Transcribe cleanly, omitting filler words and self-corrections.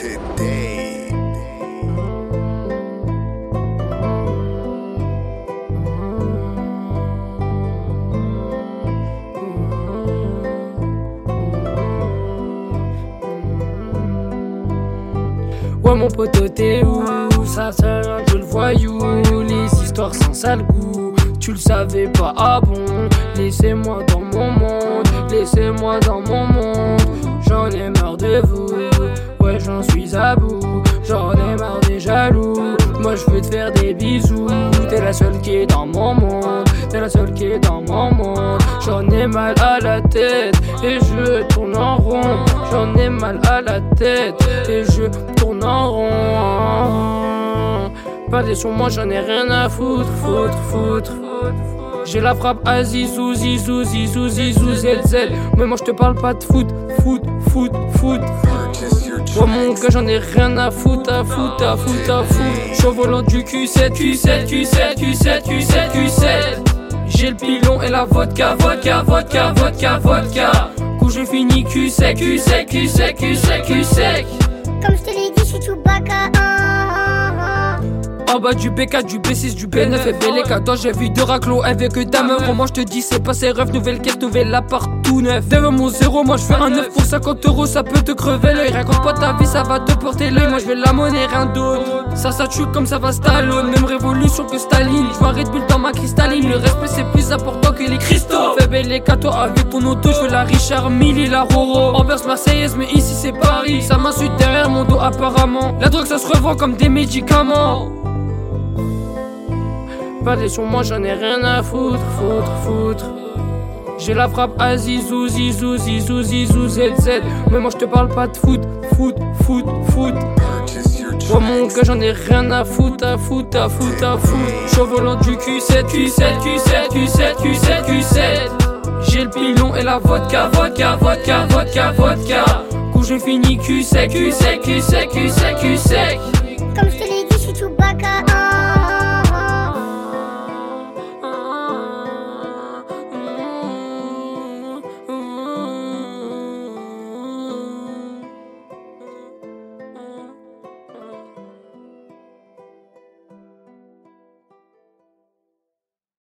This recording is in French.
today. Ouais mon poteau t'es où? Ça sert un peu le voyou. Les histoires sans sale goût. Tu le savais pas, ah bon? Laissez-moi dans mon monde. Laissez-moi dans mon monde. J'en ai marre de vous. Ouais j'en suis à bout. J'en ai marre des jaloux. Moi je veux te faire des bisous. T'es la seule qui est dans mon monde. T'es la seule qui est dans mon monde. J'en ai mal à la tête et je tourne en rond. J'en ai mal à la tête et je tourne en rond. Pas sur moi, j'en ai rien à foutre. J'ai la frappe à zizou, zizou, zizou, zizou, zz. Mais moi je te parle pas de foot. Moi mon gars j'en ai rien à foutre, J'suis au volant du Q7. J'ai le pilon et la vodka. Coup je finis Q sec. Comme je te l'ai dit, j'suis Chewbacca. En bas du B4, du B6, du B9 et BL14, j'ai vu deux raclos avec ta meuf. Moi je te dis c'est pas ses rêves, nouvelle caisse, nouvel appart tout neuf. Derrière mon zéro, moi je fais un 9 pour 50 euros, ça peut te crever l'œil. Raconte pas ta vie, ça va te porter l'œil. Moi je vais la monnaie, rien d'autre. Ça tue comme ça va Stallone, même révolution que Staline. Je vois Red Bull dans ma cristalline, le respect c'est plus important que les cristaux. Fais BL14 avec ton auto, je veux la Richard Mille et la Roro. Ambiance marseillaise, mais ici c'est Paris. Ça m'insulte derrière mon dos apparemment. La drogue ça se revend comme des médicaments. Pas sur moi, j'en ai rien à foutre. J'ai la frappe à zizou, zz. Mais moi je te parle pas de foot. Moi mon gars j'en ai rien à foutre. J'suis au volant du Q7. J'ai le pilon et la vodka. Coup j'ai fini Q sec. Comme je te